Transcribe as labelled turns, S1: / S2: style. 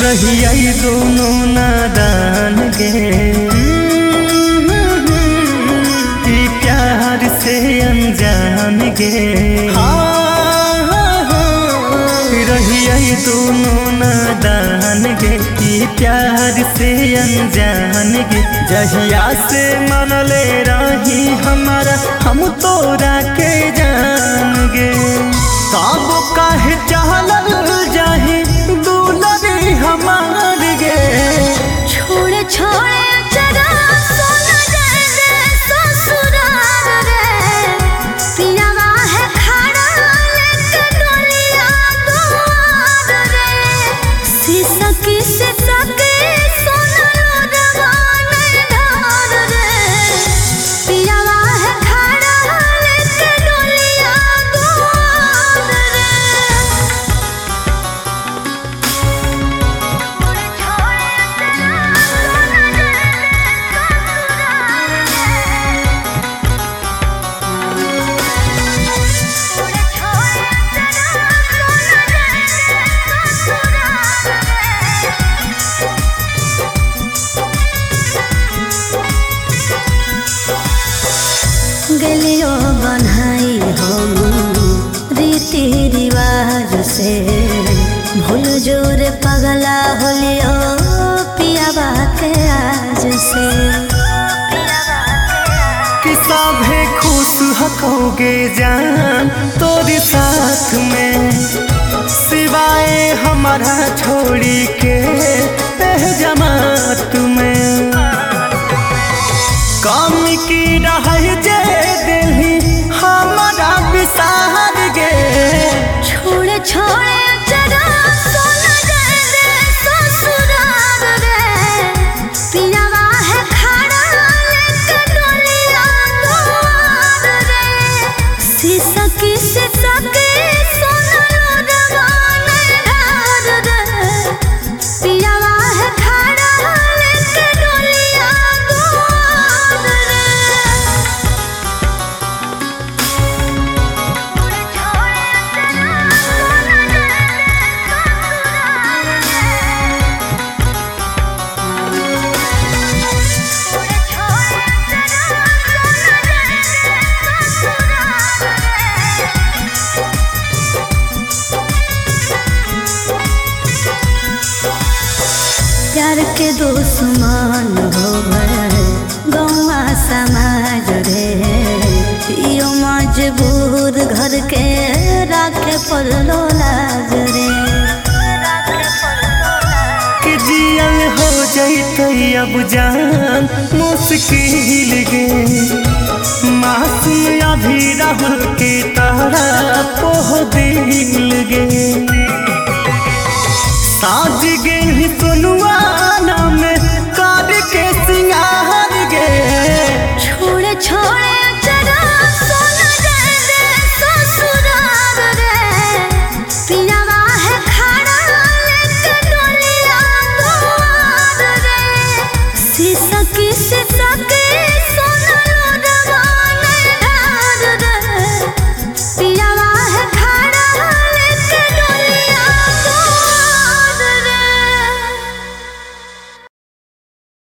S1: रहिया दोनों नादान गे प्यार से अनजान गे रहिया दोनों नादान गे प्यार से अनजान गे जहिया से मनले रही हमारा हम तोरा के जान गे तब काहे चहल जाही दुलरी हमार गे
S2: छोड़े छोड़े चरा सोना जाए दे ससुराल रे पियावा है खड़ा लेके डोलिया द्वार रे शीशा की शीशा के सोना रोडवान धार रे पियावा है खड़ा लेके डोलिया द्वार रे गलियो बनाई हम रीति रिवाज से भूल जोर पगला होलियो पियावा के आज से
S1: कि सभे खुश हकोगे जान तोरे साथ में सिवाय हमारा छोड़ी के जमात में कमी की रह जे दिल्ली हमारा विसार गे
S2: छोड़े छोड़े चरा सोना जाए दे ससुराल रे पियावा है खड़ा लेके डोलिया द्वार रे शीशा की शीशा के सोना रोडवान धार रे पियावा है खड़ा लेके डोलिया द्वार रे प्यार के दुश्मन हो गौवा समाज रे यो मजबूर घर के राखे पड़लो लाज रे
S1: कि जियल हो जैते अब जान मुश्किल गे मासूम अभी राहुल के तारा पोह दिल गे साज गे सोनुआ नाम कर के सिंगार गे
S2: छोड़े छोड़े चरा सोना जाए दे ससुराल रे पियावा है खड़ा लेके डोलिया द्वार रे शीशा की शीशा के सोना